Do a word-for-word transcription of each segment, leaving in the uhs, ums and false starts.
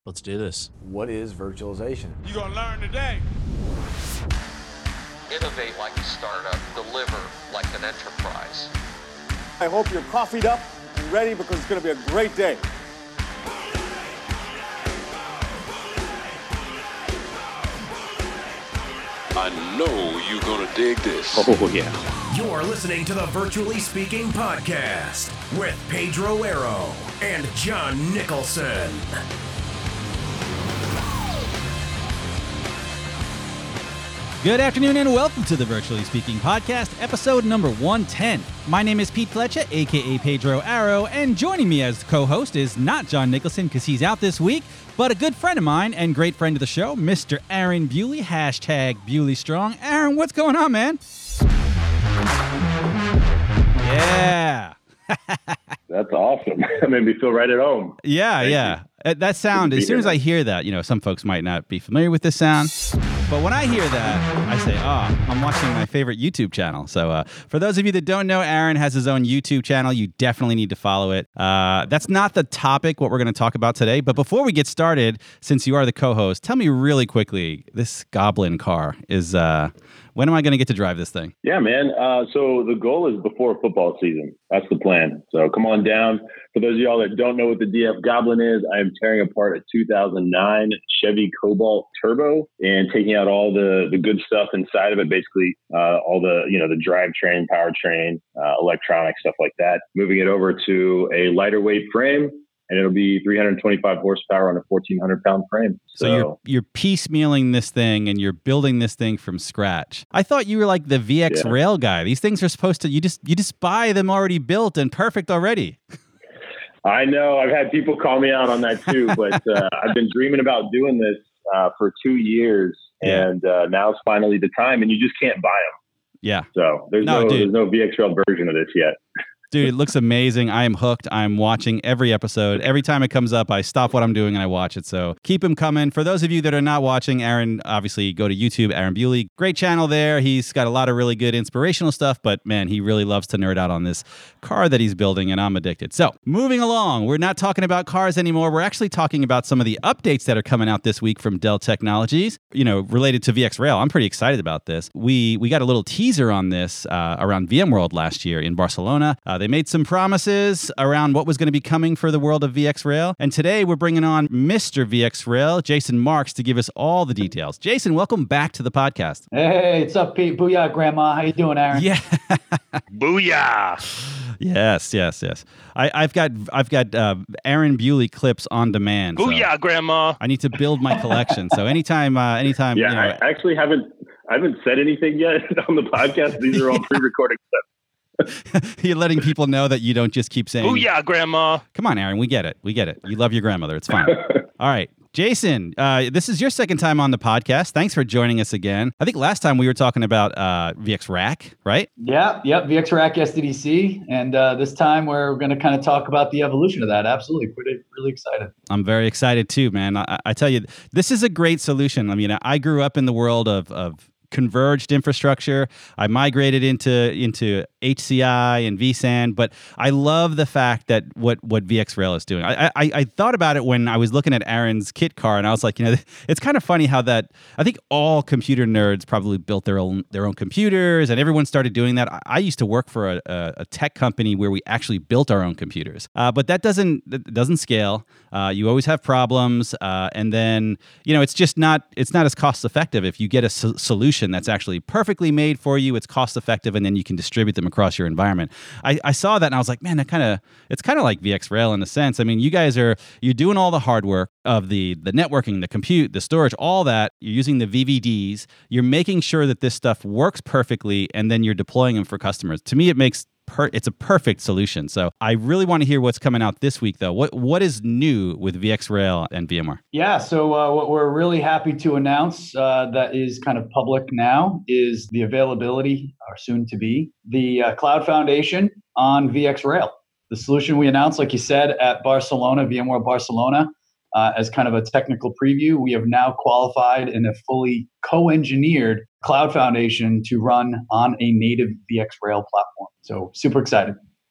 Let's do this. What is virtualization? You're going to learn today. Innovate like a startup, deliver like an enterprise. I hope you're coffeeed up and ready because it's going to be a great day. I know you're going to dig this. Oh, yeah. You're listening to the Virtually Speaking Podcast with Pedro Arrow and John Nicholson. Good afternoon and welcome to the Virtually Speaking Podcast, episode number one ten. My name is Pete Fletcher, a k a. Pedro Arrow, and joining me as co-host is not John Nicholson because he's out this week, but a good friend of mine and great friend of the show, Mister Aaron Bewley, hashtag Bewley Strong. Aaron, what's going on, man? Yeah. That's awesome. That made me feel right at home. Yeah, Thank yeah. you. That sound, as soon as I hear that, you know, some folks might not be familiar with this sound, but when I hear that, I say, oh, I'm watching my favorite YouTube channel. So uh, for those of you that don't know, Aaron has his own YouTube channel. You definitely need to follow it. Uh, that's not the topic, what we're going to talk about today. But before we get started, since you are the co-host, tell me really quickly, this Goblin car is... Uh, When am I going to get to drive this thing? Yeah, man. Uh, so the goal is before football season. That's the plan. So come on down. For those of y'all that don't know what the D F Goblin is, I am tearing apart a two thousand nine Chevy Cobalt Turbo and taking out all the, the good stuff inside of it. Basically, uh, all the, you know, the drivetrain, powertrain, uh, electronic stuff like that. Moving it over to a lighter weight frame. And it'll be three hundred twenty-five horsepower on a fourteen hundred pound frame. So, so you're you're piecemealing this thing and you're building this thing from scratch. I thought you were like the V X yeah. Rail guy. These things are supposed to, you just you just buy them already built and perfect already. I know. I've had people call me out on that too, but uh, I've been dreaming about doing this uh, for two years. Yeah. And uh, now it's finally the time, and you just can't buy them. Yeah. So there's no, no, dude. there's no V X Rail version of this yet. Dude, it looks amazing. I am hooked. I'm watching every episode. Every time it comes up, I stop what I'm doing and I watch it. So keep them coming. For those of you that are not watching, Aaron, obviously go to YouTube, Aaron Bewley. Great channel there. He's got a lot of really good inspirational stuff, but man, he really loves to nerd out on this car that he's building, and I'm addicted. So moving along, we're not talking about cars anymore. We're actually talking about some of the updates that are coming out this week from Dell Technologies, you know, related to V X Rail. I'm pretty excited about this. We we got a little teaser on this uh, around VMworld last year in Barcelona. Uh, they made some promises around what was going to be coming for the world of V X Rail. And today we're bringing on Mister V X Rail, Jason Marks, to give us all the details. Jason, welcome back to the podcast. Hey, what's up, Pete? Booyah, Grandma. How you doing, Aaron? Yeah. Booyah. Yes, yes, yes. I, I've got I've got uh, Aaron Bewley clips on demand. Booyah, so Grandma. I need to build my collection. So anytime, uh, anytime. Yeah, you know, I actually haven't I haven't said anything yet on the podcast. These are all pre-recorded stuff. You're letting people know that you don't just keep saying, Booyah, Grandma. Come on, Aaron, we get it. We get it. You love your grandmother. It's fine. All right. Jason, uh, this is your second time on the podcast. Thanks for joining us again. I think last time we were talking about uh, V X Rack, right? Yeah, yep, V X Rack S D D C. And uh, this time we're going to kind of talk about the evolution of that. Absolutely. Pretty, really excited. I'm very excited too, man. I, I tell you, this is a great solution. I mean, I grew up in the world of, of converged infrastructure. I migrated into into H C I and vSAN, but I love the fact that what what V X Rail is doing. I, I I thought about it when I was looking at Aaron's kit car, and I was like, you know, it's kind of funny how that I think all computer nerds probably built their own their own computers, and everyone started doing that. I, I used to work for a, a, a tech company where we actually built our own computers, uh, but that doesn't that doesn't scale. Uh, you always have problems, uh, and then you know it's just not it's not as cost effective if you get a so- solution that's actually perfectly made for you. It's cost effective, and then you can distribute them across your environment. I, I saw that and I was like, man, that kind of it's kind of like V X Rail in a sense. I mean, you guys are you're doing all the hard work of the the networking, the compute, the storage, all that. You're using the V V Ds. You're making sure that this stuff works perfectly, and then you're deploying them for customers. To me, it makes Per, it's a perfect solution. So I really want to hear what's coming out this week, though. What What is new with V X Rail and VMware? Yeah, so uh, what we're really happy to announce uh, that is kind of public now is the availability, or soon to be, the uh, Cloud Foundation on V X Rail. The solution we announced, like you said, at Barcelona, VMworld Barcelona, uh, as kind of a technical preview. We have now qualified in a fully co-engineered Cloud Foundation to run on a native V X Rail platform. So super excited.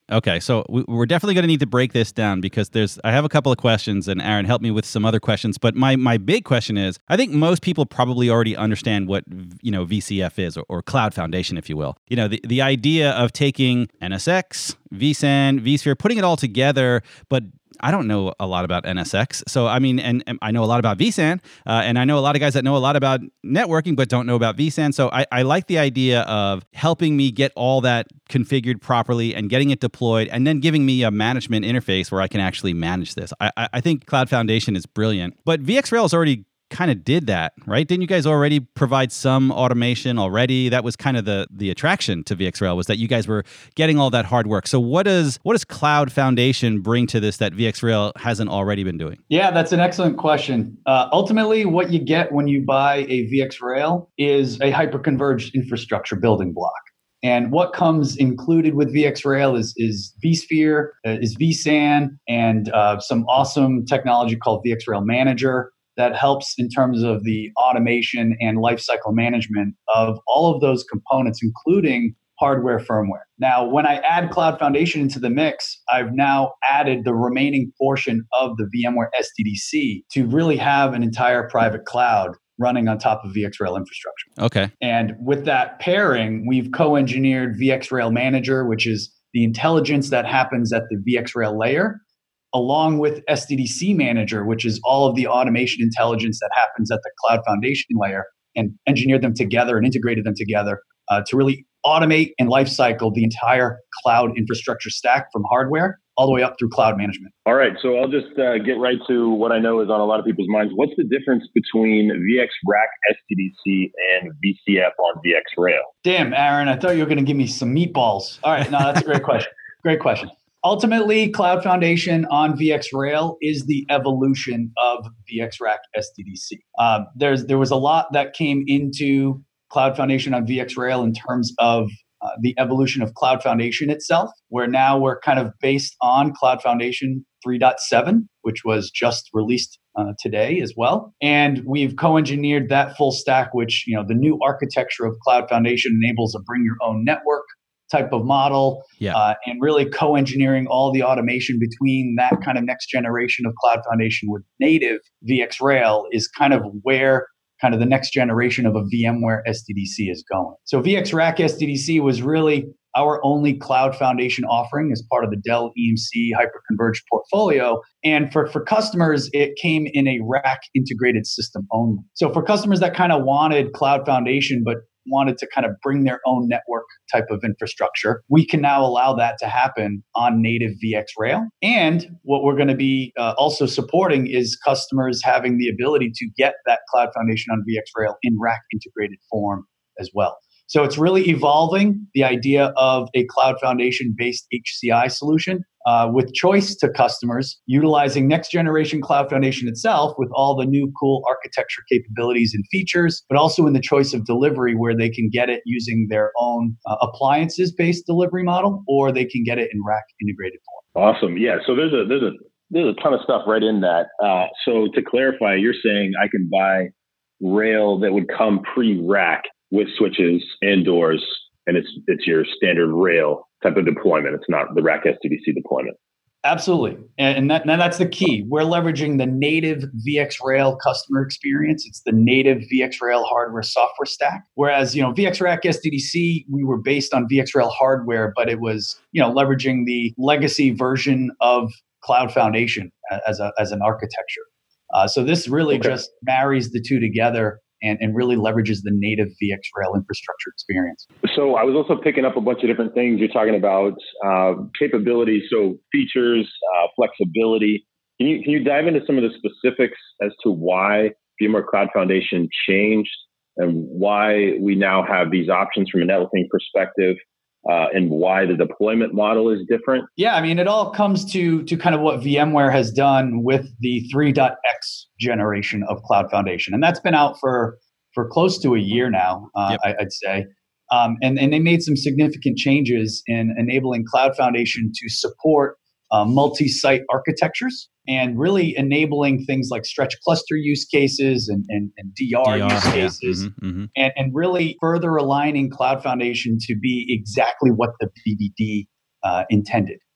Okay, so we, we're definitely going to need to break this down because there's. I have a couple of questions, and Aaron, help me with some other questions. But my my big question is, I think most people probably already understand what you know V C F is, or, or Cloud Foundation, if you will. You know, the the idea of taking N S X, vSAN, vSphere, putting it all together, but I don't know a lot about N S X. So, I mean, and, and I know a lot about vSAN, uh, and I know a lot of guys that know a lot about networking, but don't know about vSAN. So I, I like the idea of helping me get all that configured properly and getting it deployed, and then giving me a management interface where I can actually manage this. I, I, I think Cloud Foundation is brilliant, but VxRail is already kind of did that, right? Didn't you guys already provide some automation already? That was kind of the the attraction to VxRail, was that you guys were getting all that hard work. So what does what does Cloud Foundation bring to this that VxRail hasn't already been doing? Yeah, that's an excellent question. Uh, ultimately, what you get when you buy a VxRail is a hyperconverged infrastructure building block. And what comes included with VxRail is, is vSphere, uh, is vSAN, and uh, some awesome technology called VxRail Manager that helps in terms of the automation and lifecycle management of all of those components, including hardware, firmware. Now, when I add Cloud Foundation into the mix, I've now added the remaining portion of the VMware S D D C to really have an entire private cloud running on top of VxRail infrastructure. Okay. And with that pairing, we've co-engineered VxRail Manager, which is the intelligence that happens at the VxRail layer, along with S D D C Manager, which is all of the automation intelligence that happens at the Cloud Foundation layer, and engineered them together and integrated them together uh, to really automate and lifecycle the entire cloud infrastructure stack from hardware all the way up through cloud management. All right, so I'll just uh, get right to what I know is on a lot of people's minds. What's the difference between VxRack S D D C and V C F on VxRail? Damn, Aaron, I thought you were going to give me some meatballs. All right, no, that's a great question. Great question. Ultimately, Cloud Foundation on VxRail is the evolution of VxRack S D D C. Uh, there's there was a lot that came into Cloud Foundation on VxRail in terms of uh, the evolution of Cloud Foundation itself, where now we're kind of based on Cloud Foundation three point seven, which was just released uh, today as well. And we've co-engineered that full stack, which, you know, the new architecture of Cloud Foundation enables a bring your own network type of model, yeah. uh, and really co-engineering all the automation between that kind of next generation of Cloud Foundation with native VxRail is kind of where kind of the next generation of a VMware S D D C is going. So VxRack S D D C was really our only Cloud Foundation offering as part of the Dell E M C hyperconverged portfolio. And for, for customers, it came in a rack integrated system only. So for customers that kind of wanted Cloud Foundation, but wanted to kind of bring their own network type of infrastructure, we can now allow that to happen on native VxRail. And what we're going to be uh, also supporting is customers having the ability to get that Cloud Foundation on VxRail in rack integrated form as well. So it's really evolving the idea of a Cloud Foundation-based H C I solution uh, with choice to customers, utilizing next generation Cloud Foundation itself with all the new cool architecture capabilities and features, but also in the choice of delivery where they can get it using their own uh, appliances-based delivery model, or they can get it in rack integrated form. Awesome. Yeah. So there's a there's a there's a ton of stuff right in that. Uh, so to clarify, you're saying I can buy rail that would come pre-rack with switches and doors, and it's it's your standard rail type of deployment. It's not the rack S D D C deployment. Absolutely. And that, and that's the key. We're leveraging the native VxRail customer experience. It's the native VxRail hardware software stack. Whereas, you know, VxRack S D D C, we were based on VxRail hardware, but it was, you know, leveraging the legacy version of Cloud Foundation as a as an architecture. Uh, so this really okay. just marries the two together and, and really leverages the native VxRail infrastructure experience. So I was also picking up a bunch of different things. You're talking about uh, capabilities, so features, uh, flexibility. Can you, can you dive into some of the specifics as to why VMware Cloud Foundation changed and why we now have these options from a networking perspective? Uh, and why the deployment model is different? Yeah, I mean, it all comes to to kind of what VMware has done with the three point X generation of Cloud Foundation. And that's been out for, for close to a year now, uh, yep. I, I'd say. Um, and, and they made some significant changes in enabling Cloud Foundation to support uh, multi-site architectures and really enabling things like stretch cluster use cases and, and, and D R, D R use cases, yeah. mm-hmm, mm-hmm. And, and really further aligning Cloud Foundation to be exactly what the B B D uh, intended.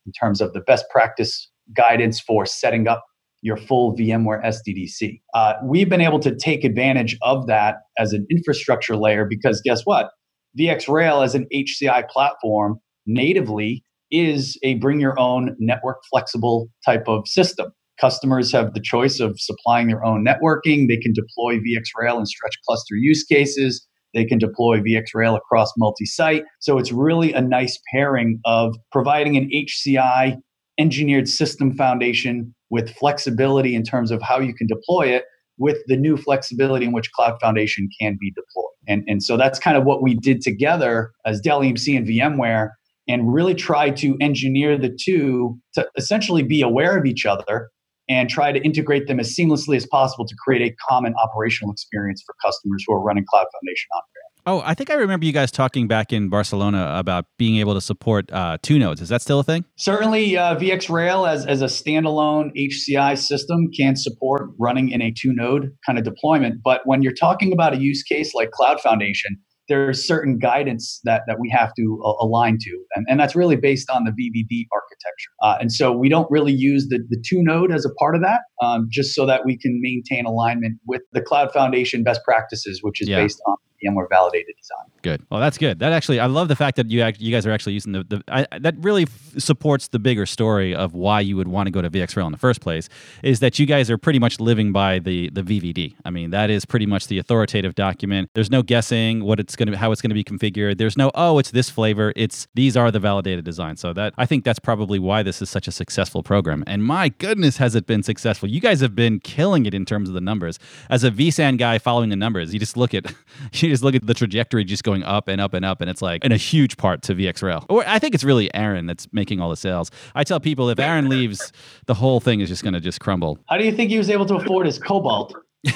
in terms of the best practice guidance for setting up your full VMware S D D C. Uh, we've been able to take advantage of that as an infrastructure layer because guess what? VxRail as an H C I platform natively is a bring your own network flexible type of system. Customers have the choice of supplying their own networking. They can deploy VxRail in stretch cluster use cases. They can deploy VxRail across multi-site. So it's really a nice pairing of providing an H C I engineered system foundation with flexibility in terms of how you can deploy it with the new flexibility in which Cloud Foundation can be deployed. And, and so that's kind of what we did together as Dell E M C and VMware, and really tried to engineer the two to essentially be aware of each other and try to integrate them as seamlessly as possible to create a common operational experience for customers who are running Cloud Foundation on-prem. Oh, I think I remember you guys talking back in Barcelona about being able to support uh, two nodes. Is that still a thing? Certainly, uh, VxRail as, as a standalone H C I system can support running in a two-node kind of deployment. But when you're talking about a use case like Cloud Foundation, there's certain guidance that, that we have to uh, align to. And, and that's really based on the V V D architecture. Uh, and so we don't really use the, the two-node as a part of that, um, just so that we can maintain alignment with the Cloud Foundation best practices, which is yeah. based on VMware validated design. Good. Well, that's good. That actually, I love the fact that you act, you guys are actually using the, the I, that really f- supports the bigger story of why you would want to go to VxRail in the first place, is that you guys are pretty much living by the, the V V D. I mean, that is pretty much the authoritative document. There's no guessing what it's going to, how it's going to be configured. There's no, oh, it's this flavor. It's, these are the validated designs. So that, I think that's probably why this is such a successful program. And my goodness, has it been successful. You guys have been killing it in terms of the numbers. As a vSAN guy following the numbers, you just look at, you just look at the trajectory just going up and up and up, and it's like, and a huge part to VxRail. Or I think it's really Aaron that's making all the sales. I tell people if Aaron leaves, the whole thing is just going to just crumble. How do you think he was able to afford his Cobalt?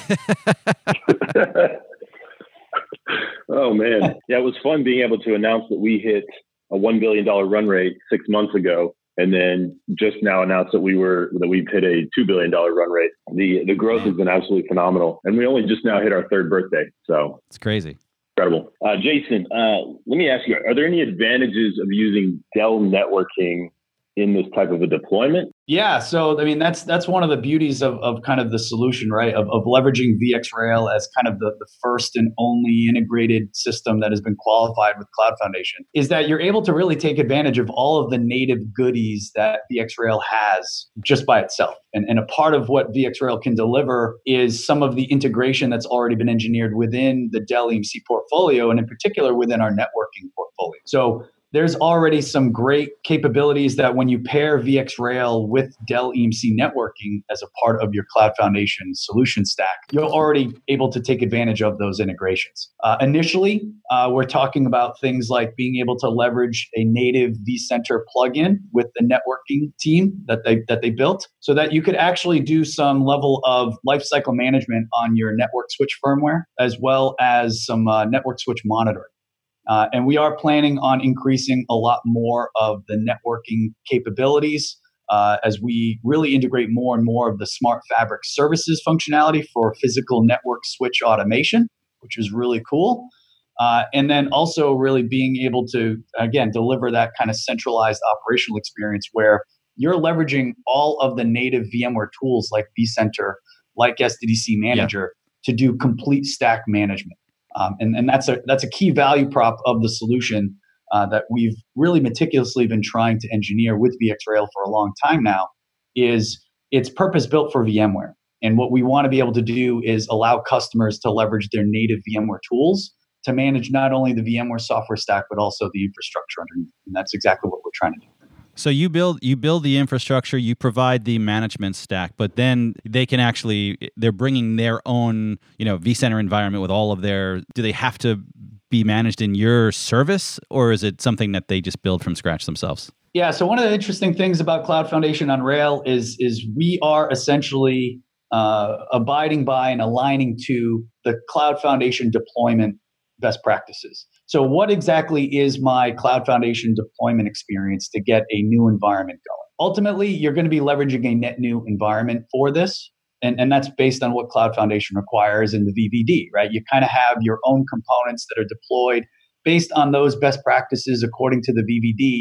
Oh man, yeah, it was fun being able to announce that we hit a one billion dollars run rate six months ago, and then just now announced that we were that we've hit a two billion dollars run rate. The the growth has been absolutely phenomenal, and we only just now hit our third birthday, so it's crazy. Incredible. Uh, Jason, uh, let me ask you, are there any advantages of using Dell networking in this type of a deployment? Yeah, so I mean that's that's one of the beauties of, of kind of the solution, right? Of, of leveraging VxRail as kind of the, the first and only integrated system that has been qualified with Cloud Foundation, is that you're able to really take advantage of all of the native goodies that VxRail has just by itself. And, and a part of what VxRail can deliver is some of the integration that's already been engineered within the Dell E M C portfolio, and in particular within our networking portfolio. So there's already some great capabilities that when you pair VxRail with Dell E M C networking as a part of your Cloud Foundation solution stack, you're already able to take advantage of those integrations. Uh, initially, uh, we're talking about things like being able to leverage a native vCenter plugin with the networking team that they that they built, so that you could actually do some level of lifecycle management on your network switch firmware, as well as some uh, network switch monitoring. Uh, and we are planning on increasing a lot more of the networking capabilities uh, as we really integrate more and more of the Smart Fabric services functionality for physical network switch automation, which is really cool. Uh, and then also really being able to, again, deliver that kind of centralized operational experience where you're leveraging all of the native VMware tools like vCenter, like S D D C Manager, yeah. to do complete stack management. Um, and, and that's a that's a key value prop of the solution uh, that we've really meticulously been trying to engineer with VxRail for a long time now. Is it's purpose built for VMware, and what we want to be able to do is allow customers to leverage their native VMware tools to manage not only the VMware software stack but also the infrastructure underneath. And that's exactly what we're trying to do. So you build you build the infrastructure, you provide the management stack, but then they can actually, they're bringing their own, you know, vCenter environment with all of their, do they have to be managed in your service, or is it something that they just build from scratch themselves? Yeah, so one of the interesting things about Cloud Foundation on Rail is, is we are essentially uh, abiding by and aligning to the Cloud Foundation deployment best practices. So what exactly is my Cloud Foundation deployment experience to get a new environment going? Ultimately, you're going to be leveraging a net new environment for this. And, and that's based on what Cloud Foundation requires in the V V D, right? You kind of have your own components that are deployed based on those best practices according to the V V D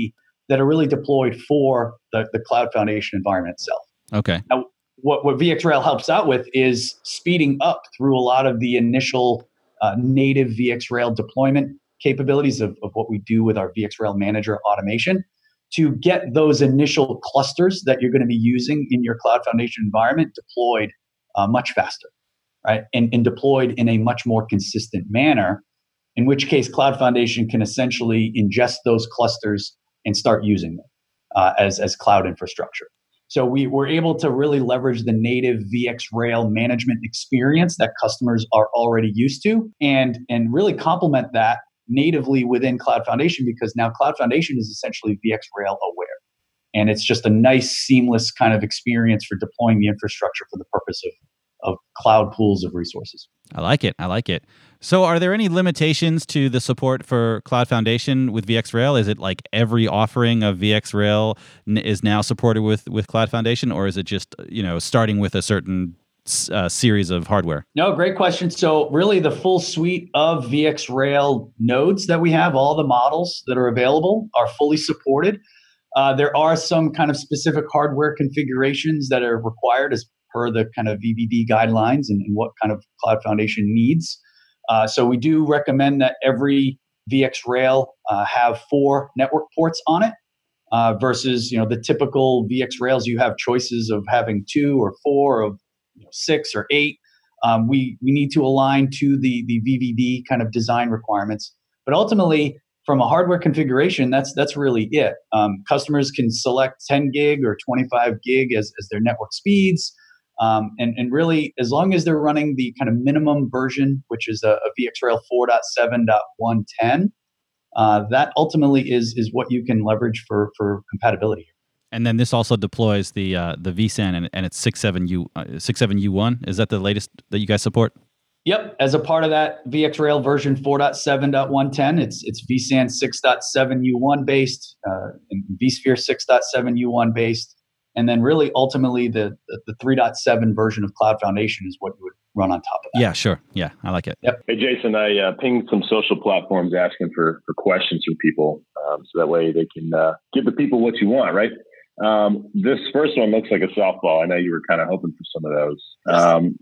that are really deployed for the, the Cloud Foundation environment itself. Okay. Now, what, what VxRail helps out with is speeding up through a lot of the initial uh, native VxRail deployment capabilities of, of what we do with our VxRail Manager automation to get those initial clusters that you're going to be using in your Cloud Foundation environment deployed uh, much faster, right? And, and deployed in a much more consistent manner, in which case Cloud Foundation can essentially ingest those clusters and start using them uh, as, as cloud infrastructure. So we were able to really leverage the native VxRail management experience that customers are already used to and, and really complement that natively within Cloud Foundation, because now Cloud Foundation is essentially VxRail aware. And it's just a nice, seamless kind of experience for deploying the infrastructure for the purpose of, of cloud pools of resources. I like it. I like it. So are there any limitations to the support for Cloud Foundation with VxRail? Is it like every offering of VxRail n- is now supported with, with Cloud Foundation, or is it just, you know, starting with a certain uh, series of hardware? No, great question. So really the full suite of VxRail nodes that we have, all the models that are available are fully supported. Uh, there are some kind of specific hardware configurations that are required as per the kind of V V D guidelines and, and what kind of Cloud Foundation needs. Uh, so we do recommend that every VxRail uh, have four network ports on it uh, versus, you know, the typical VxRails, you have choices of having two or four of you know, six or eight. Um, we, we need to align to the, the V V D kind of design requirements. But ultimately, from a hardware configuration, that's that's really it. Um, customers can select ten gig or twenty-five gig as, as their network speeds. Um, and, and really, as long as they're running the kind of minimum version, which is a, a VxRail four point seven point one ten, uh, that ultimately is is what you can leverage for for compatibility. And then this also deploys the uh, the vSAN and, and it's six seven U one. Is that the latest that you guys support? Yep. As a part of that VxRail version four point seven point one ten, it's it's vSAN six point seven U one based, uh, and vSphere six point seven U one based. And then really ultimately the, the, the three point seven version of Cloud Foundation is what you would run on top of that. Yeah, sure. Yeah, I like it. Yep. Hey, Jason, I uh, pinged some social platforms asking for, for questions from people. Um, so that way they can uh, give the people what you want, right? Um, this first one looks like a softball. I know you were kind of hoping for some of those. Um,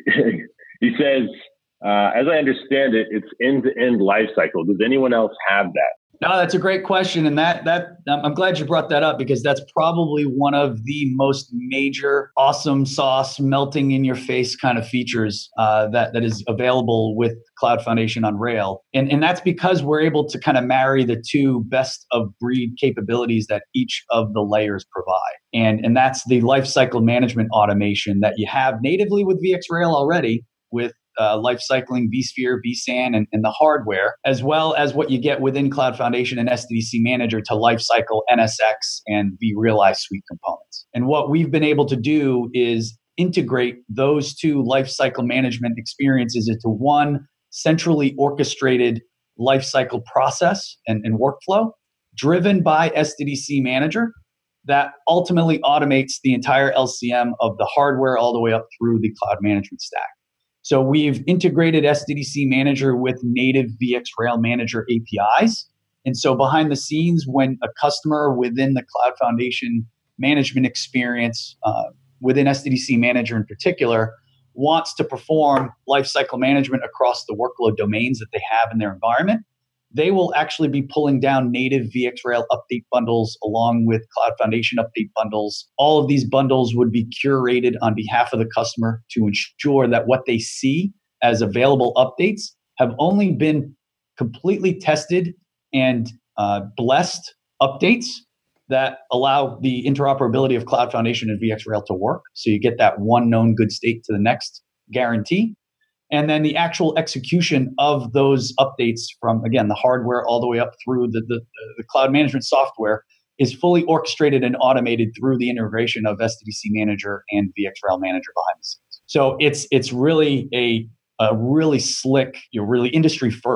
he says, uh, as I understand it, it's end-to-end life cycle. Does anyone else have that? No, that's a great question. And that that I'm glad you brought that up, because that's probably one of the most major awesome sauce melting in your face kind of features uh, that, that is available with Cloud Foundation on Rail. And, and that's because we're able to kind of marry the two best of breed capabilities that each of the layers provide. And, and that's the lifecycle management automation that you have natively with VxRail already with Uh, life cycling, vSphere, vSAN, and, and the hardware, as well as what you get within Cloud Foundation and S D D C Manager to lifecycle N S X and vRealize suite components. And what we've been able to do is integrate those two lifecycle management experiences into one centrally orchestrated lifecycle process and, and workflow driven by S D D C Manager that ultimately automates the entire L C M of the hardware all the way up through the cloud management stack. So we've integrated S D D C Manager with native VxRail Manager A P Is. And so behind the scenes, when a customer within the Cloud Foundation management experience, uh, within S D D C Manager in particular, wants to perform lifecycle management across the workload domains that they have in their environment, they will actually be pulling down native VxRail update bundles along with Cloud Foundation update bundles. All of these bundles would be curated on behalf of the customer to ensure that what they see as available updates have only been completely tested and uh, blessed updates that allow the interoperability of Cloud Foundation and VxRail to work. So you get that one known good state to the next guarantee. And then the actual execution of those updates from, again, the hardware all the way up through the, the, the cloud management software is fully orchestrated and automated through the integration of S D D C Manager and VxRail Manager behind the scenes. So it's it's really a, a really slick, you know, really industry first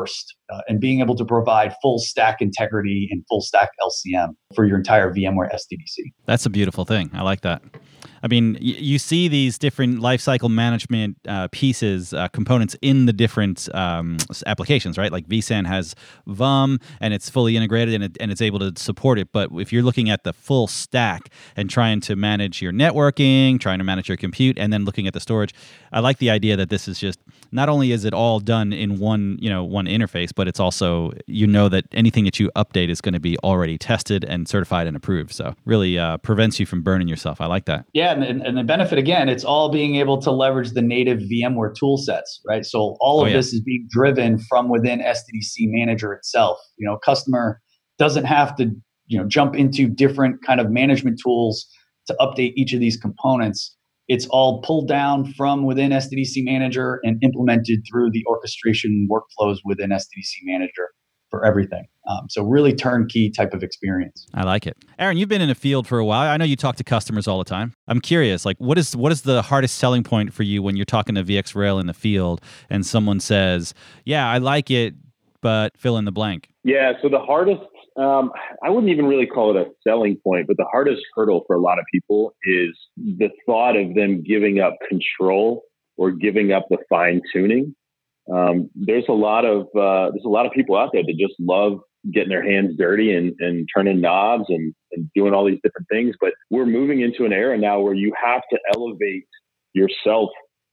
uh, and being able to provide full stack integrity and full stack L C M for your entire VMware S D D C. That's a beautiful thing. I like that. I mean, y- you see these different lifecycle management uh, pieces, uh, components in the different um, s- applications, right? Like vSAN has V U M and it's fully integrated and, it, and it's able to support it. But if you're looking at the full stack and trying to manage your networking, trying to manage your compute, and then looking at the storage, I like the idea that this is just, not only is it all done in one, you know, one interface, but it's also, you know, that anything that you update is going to be already tested and certified and approved. So really uh, prevents you from burning yourself. I like that. Yeah, and, and the benefit, again, it's all being able to leverage the native VMware tool sets, right? So all of Oh, yeah. this is being driven from within S D D C Manager itself. You know, customer doesn't have to, you know, jump into different kind of management tools to update each of these components. It's all pulled down from within S D D C Manager and implemented through the orchestration workflows within S D D C Manager for everything. Um, so really turnkey type of experience. I like it. Aaron, you've been in the field for a while. I know you talk to customers all the time. I'm curious, like what is what is the hardest selling point for you when you're talking to VxRail in the field and someone says, yeah, I like it, but fill in the blank? Yeah, so the hardest, um, I wouldn't even really call it a selling point, but the hardest hurdle for a lot of people is the thought of them giving up control or giving up the fine tuning. Um, there's a lot of uh, there's a lot of people out there that just love getting their hands dirty and, and turning knobs and, and doing all these different things. But we're moving into an era now where you have to elevate yourself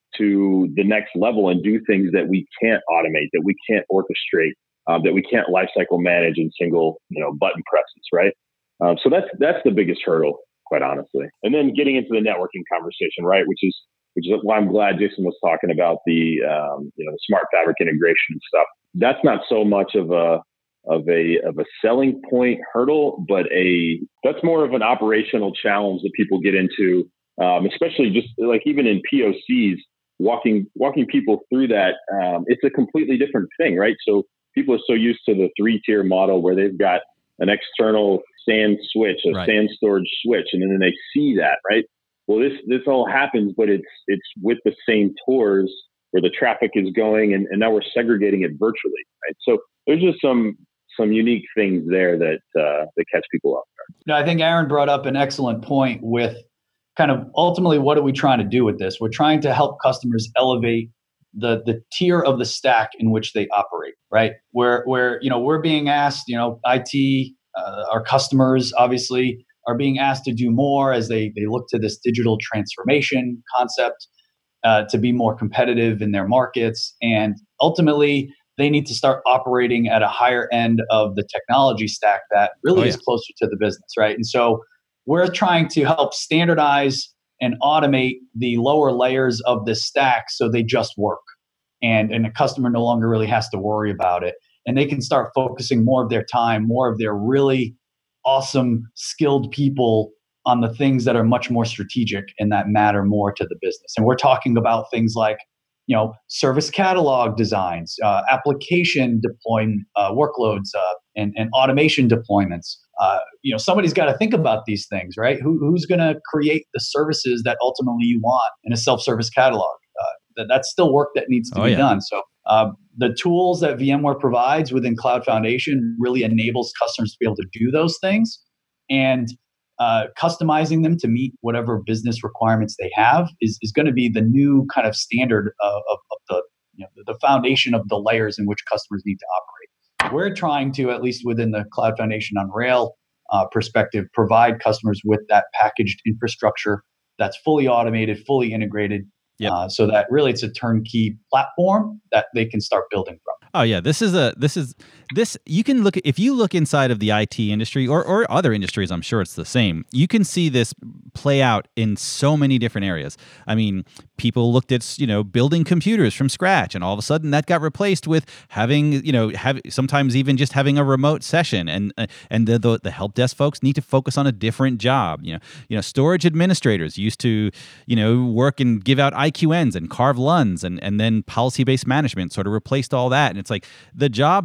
to the next level and do things that we can't automate, that we can't orchestrate, um, that we can't lifecycle manage in single, you know, button presses, right? Um, so that's that's the biggest hurdle, quite honestly. And then getting into the networking conversation, right, which is which is why I'm glad Jason was talking about the um, you know the smart fabric integration and stuff. That's not so much of a of a of a selling point hurdle, but a that's more of an operational challenge that people get into, um, especially just like even in P O Cs. Walking walking people through that, um, it's a completely different thing, right? So people are so used to the three-tier model where they've got an external SAN switch, a Right. SAN storage switch, and then they see that, right? Well, this this all happens, but it's it's with the same tours where the traffic is going, and, and now we're segregating it virtually, right? So there's just some some unique things there that uh, that catch people off guard. No, I think Aaron brought up an excellent point with kind of ultimately what are we trying to do with this? We're trying to help customers elevate the the tier of the stack in which they operate, right? Where where you know we're being asked, you know, I T, uh, our customers obviously are being asked to do more as they they look to this digital transformation concept uh, to be more competitive in their markets, and ultimately they need to start operating at a higher end of the technology stack that really Oh, yeah. is closer to the business, right? And so we're trying to help standardize and automate the lower layers of this stack so they just work. And, and the customer no longer really has to worry about it. And they can start focusing more of their time, more of their really awesome, skilled people on the things that are much more strategic and that matter more to the business. And we're talking about things like, you know, service catalog designs, uh, application deployment uh, workloads, uh, and, and automation deployments. Uh, you know, somebody's got to think about these things, right? Who, who's going to create the services that ultimately you want in a self-service catalog? Uh, that, that's still work that needs to Oh, be yeah. done. So uh, the tools that VMware provides within Cloud Foundation really enables customers to be able to do those things, and uh, customizing them to meet whatever business requirements they have is, is going to be the new kind of standard of, of, of the, you know, the foundation of the layers in which customers need to operate. We're trying to, at least within the Cloud Foundation on Rail uh, perspective, provide customers with that packaged infrastructure that's fully automated, fully integrated, Yep. uh, so that really it's a turnkey platform that they can start building from. Oh yeah, this is a this is this you can look at, if you look inside of the I T industry or or other industries, I'm sure it's the same. You can see this play out in so many different areas. I mean, people looked at, you know, building computers from scratch, and all of a sudden that got replaced with having, you know, have sometimes even just having a remote session, and uh, and the, the the help desk folks need to focus on a different job. You know, you know, storage administrators used to, you know, work and give out I Q Ns and carve L U Ns, and and then policy based management sort of replaced all that. And it's like the jobs are still there.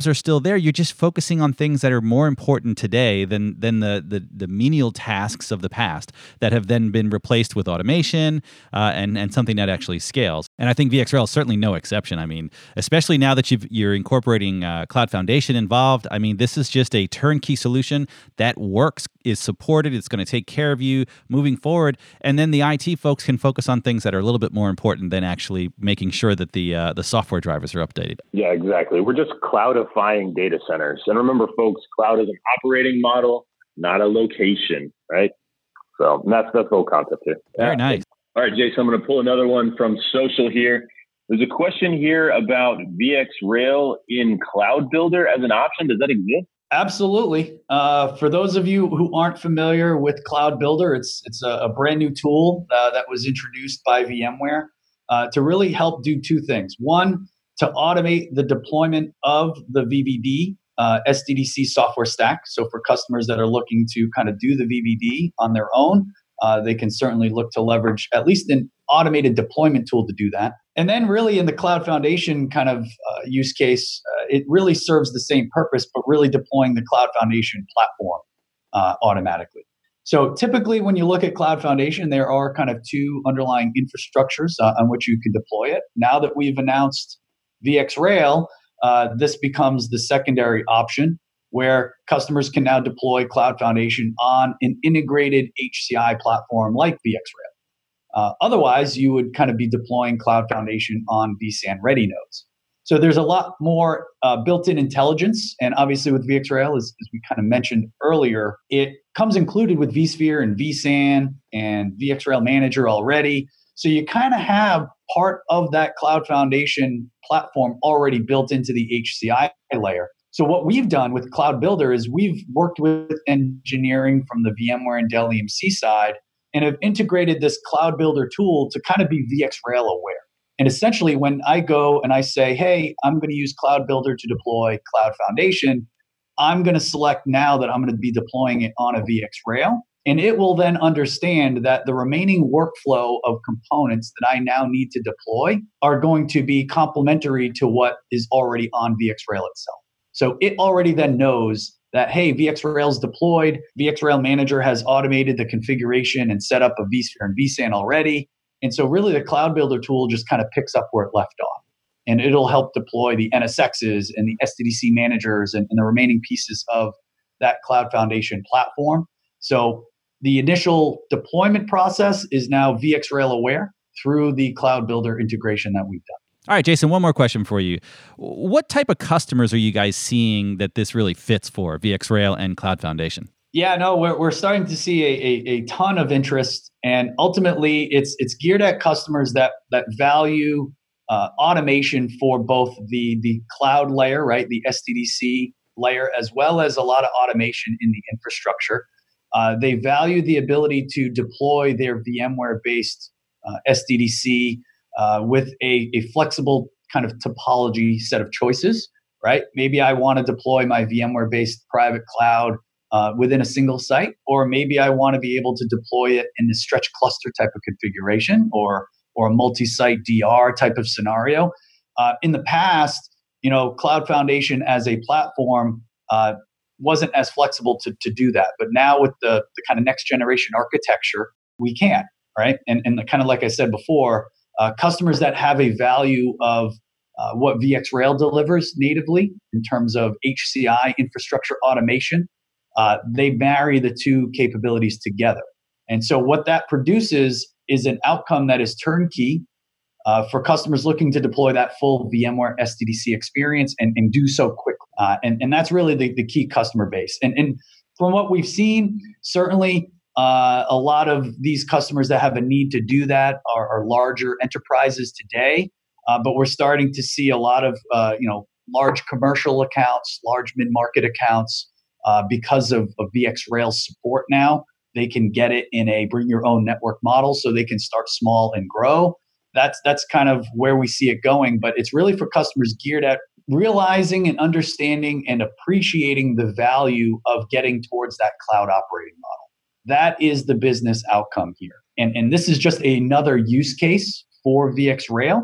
there, you're just focusing on things that are more important today than than the the, the menial tasks of the past that have then been replaced with automation uh, and and something that actually scales. And I think VxRail is certainly no exception. I mean, especially now that you've, you're incorporating uh, Cloud Foundation involved. I mean, this is just a turnkey solution that works, is supported. It's going to take care of you moving forward, and then the I T folks can focus on things that are a little bit more important than actually making sure that the uh, the software drivers are updated. Yeah, exactly. We're just cloudifying data centers. And remember, folks, cloud is an operating model, not a location, right? So that's, that's the whole concept here. Very nice. All right, Jason, I'm going to pull another one from social here. There's a question here about VxRail in Cloud Builder as an option. Does that exist? Absolutely. Uh, for those of you who aren't familiar with Cloud Builder, it's it's a, a brand new tool uh, that was introduced by VMware uh, to really help do two things. One, to automate the deployment of the V V D uh, S D D C software stack. So for customers that are looking to kind of do the V V D on their own, uh, they can certainly look to leverage at least an automated deployment tool to do that. And then really in the Cloud Foundation kind of uh, use case, uh, it really serves the same purpose, but really deploying the Cloud Foundation platform uh, automatically. So typically when you look at Cloud Foundation, there are kind of two underlying infrastructures uh, on which you can deploy it. Now that we've announced VxRail, uh, this becomes the secondary option where customers can now deploy Cloud Foundation on an integrated H C I platform like VxRail. Uh, otherwise, you would kind of be deploying Cloud Foundation on vSAN ready nodes. So there's a lot more uh, built-in intelligence. And obviously with VxRail, as, as we kind of mentioned earlier, it comes included with vSphere and vSAN and VxRail Manager already. So you kind of have part of that Cloud Foundation platform already built into the H C I layer. So what we've done with Cloud Builder is we've worked with engineering from the VMware and Dell E M C side and have integrated this Cloud Builder tool to kind of be VxRail aware. And essentially, when I go and I say, hey, I'm going to use Cloud Builder to deploy Cloud Foundation, I'm going to select now that I'm going to be deploying it on a VxRail. And it will then understand that the remaining workflow of components that I now need to deploy are going to be complementary to what is already on VxRail itself. So it already then knows that, hey, VxRail is deployed. VxRail Manager has automated the configuration and setup of vSphere and vSAN already. And so really the Cloud Builder tool just kind of picks up where it left off. And it'll help deploy the N S Xs and the S D D C managers and, and the remaining pieces of that Cloud Foundation platform. So the initial deployment process is now VxRail aware through the Cloud Builder integration that we've done. All right, Jason, one more question for you. What type of customers are you guys seeing that this really fits for, VxRail and Cloud Foundation? Yeah, no, we're we're starting to see a, a, a ton of interest, and ultimately, it's it's geared at customers that that value uh, automation for both the the cloud layer, right, the S D D C layer, as well as a lot of automation in the infrastructure. Uh, they value the ability to deploy their VMware-based uh, S D D C uh, with a, a flexible kind of topology set of choices, right? Maybe I want to deploy my VMware-based private cloud uh, within a single site, or maybe I want to be able to deploy it in the stretch cluster type of configuration or or a multi-site D R type of scenario. Uh, in the past, you know, Cloud Foundation as a platform uh, wasn't as flexible to, to do that. But now with the, the kind of next generation architecture, we can, right? And, and the, kind of like I said before, uh, customers that have a value of uh, what VxRail delivers natively in terms of H C I infrastructure automation, uh, they marry the two capabilities together. And so what that produces is an outcome that is turnkey uh, for customers looking to deploy that full VMware S D D C experience and, and do so quickly. Uh, and, and that's really the, the key customer base. And, and from what we've seen, certainly uh, a lot of these customers that have a need to do that are, are larger enterprises today. Uh, but we're starting to see a lot of uh, you know large commercial accounts, large mid-market accounts, uh, because of, of VxRail support now. They can get it in a bring your own network model, so they can start small and grow. That's that's kind of where we see it going, but it's really for customers geared at realizing and understanding and appreciating the value of getting towards that cloud operating model. That is the business outcome here. And, and this is just another use case for VxRail.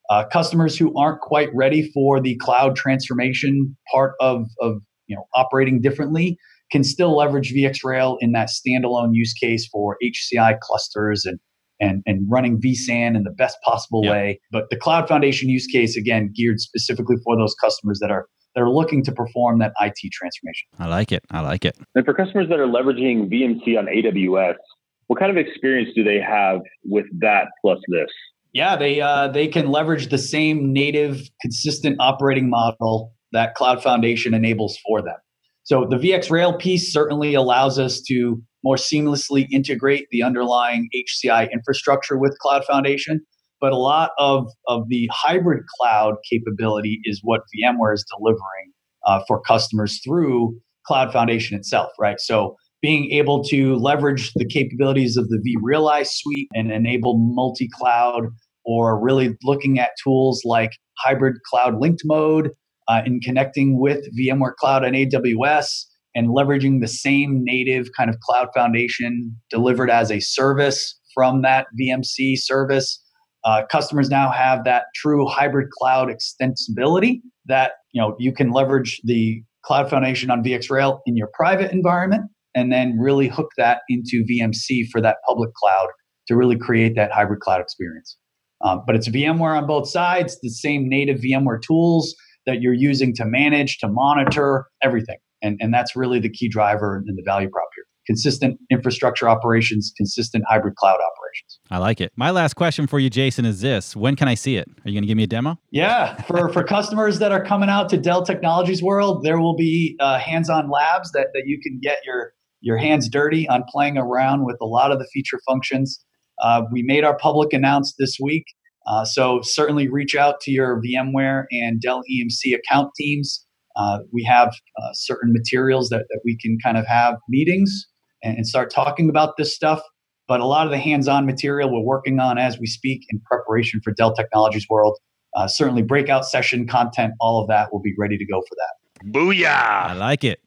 Uh, customers who aren't quite ready for the cloud transformation part of, of you know operating differently can still leverage VxRail in that standalone use case for H C I clusters and and, and running vSAN in the best possible Yep. way. But the Cloud Foundation use case, again, geared specifically for those customers that are that are looking to perform that I T transformation. I like it. I like it. And for customers that are leveraging V M C on A W S, what kind of experience do they have with that plus this? Yeah, they uh, they can leverage the same native, consistent operating model that Cloud Foundation enables for them. So the VxRail piece certainly allows us to more seamlessly integrate the underlying H C I infrastructure with Cloud Foundation. But a lot of, of the hybrid cloud capability is what VMware is delivering uh, for customers through Cloud Foundation itself, right? So being able to leverage the capabilities of the vRealize suite and enable multi-cloud, or really looking at tools like hybrid cloud linked mode uh, in connecting with VMware Cloud and A W S and leveraging the same native kind of Cloud Foundation delivered as a service from that V M C service. Uh, customers now have that true hybrid cloud extensibility that you know you can leverage the Cloud Foundation on VxRail in your private environment and then really hook that into V M C for that public cloud to really create that hybrid cloud experience. Um, but it's VMware on both sides, the same native VMware tools that you're using to manage, to monitor everything. And, and that's really the key driver and the value prop here. Consistent infrastructure operations, consistent hybrid cloud operations. I like it. My last question for you, Jason, is this. When can I see it? Are you going to give me a demo? Yeah, for, for customers that are coming out to Dell Technologies World, there will be uh, hands-on labs that, that you can get your, your hands dirty on playing around with a lot of the feature functions. Uh, we made our public announce this week. Uh, so certainly reach out to your VMware and Dell E M C account teams. Uh, we have uh, certain materials that, that we can kind of have meetings and, and start talking about this stuff. But a lot of the hands-on material we're working on as we speak in preparation for Dell Technologies World. Uh, certainly breakout session content, all of that will be ready to go for that. Booyah! I like it.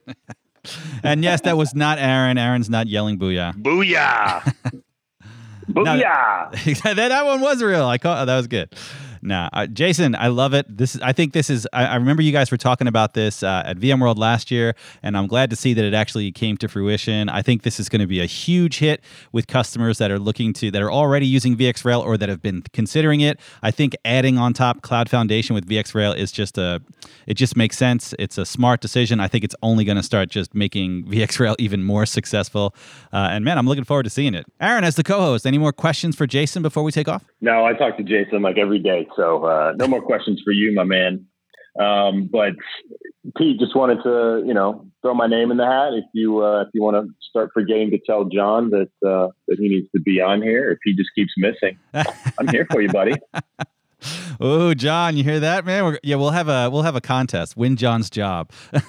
And yes, that was not Aaron. Aaron's not yelling booyah. Booyah! Booyah! that, that one was real. I caught, that was good. Nah, uh, Jason, I love it. This is, I think this is, I, I remember you guys were talking about this uh, at VMworld last year, and I'm glad to see that it actually came to fruition. I think this is going to be a huge hit with customers that are looking to, that are already using VxRail or that have been considering it. I think adding on top Cloud Foundation with VxRail is just a, it just makes sense. It's a smart decision. I think it's only going to start just making VxRail even more successful. Uh, and man, I'm looking forward to seeing it. Aaron, as the co-host, any more questions for Jason before we take off? No, I talk to Jason like every day. So uh, no more questions for you, my man. Um, but Pete, just wanted to, you know, throw my name in the hat. If you uh, if you want to start forgetting to tell John that uh, that he needs to be on here, if he just keeps missing, I'm here for you, buddy. Oh, John, you hear that, man? We're, yeah, we'll have a we'll have a contest. Win John's job.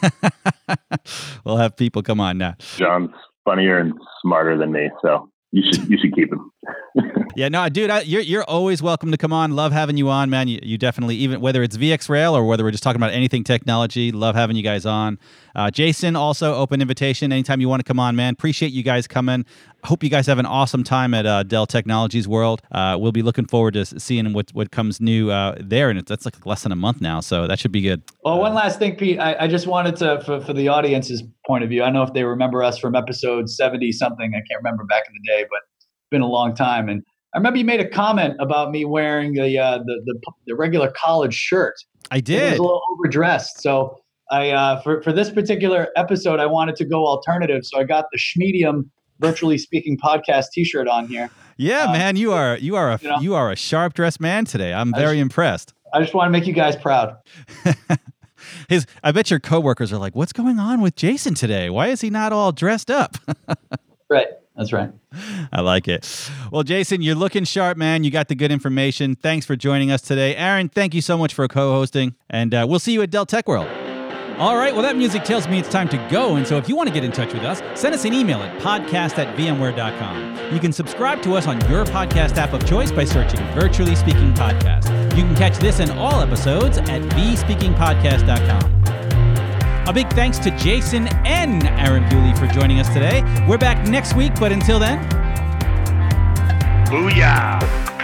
We'll have people come on now. John's funnier and smarter than me, so you should you should keep him. Yeah, no, dude, I, you're you're always welcome to come on. Love having you on, man. You, you definitely, even whether it's VxRail or whether we're just talking about anything technology, love having you guys on. Uh, Jason, also open invitation anytime you want to come on, man. Appreciate you guys coming. Hope you guys have an awesome time at uh, Dell Technologies World. Uh, we'll be looking forward to seeing what what comes new uh, there, and it's, that's like less than a month now, so that should be good. Well, uh, one last thing, Pete. I, I just wanted to, for, for the audience's point of view, I don't know if they remember us from episode seventy something. I can't remember back in the day, but it's been a long time. And I remember you made a comment about me wearing the uh, the, the the regular college shirt. I did. It was a little overdressed, so I uh, for for this particular episode, I wanted to go alternative. So I got the Schmedium Virtually Speaking Podcast T-shirt on here. Yeah, um, man, you are you are a you know, you are a sharp dressed man today. I'm I very just, impressed. I just want to make you guys proud. His, I bet your coworkers are like, "What's going on with Jason today? Why is he not all dressed up?" Right. That's right. I like it. Well, Jason, you're looking sharp, man. You got the good information. Thanks for joining us today. Aaron, thank you so much for co-hosting, and uh, we'll see you at Dell Tech World. All right, well, that music tells me it's time to go, and so if you want to get in touch with us, send us an email at podcast at vmware dot com. You can subscribe to us on your podcast app of choice by searching Virtually Speaking Podcast. You can catch this and all episodes at v speaking podcast dot com. A big thanks to Jason and Aaron Bewley for joining us today. We're back next week, but until then... Booyah!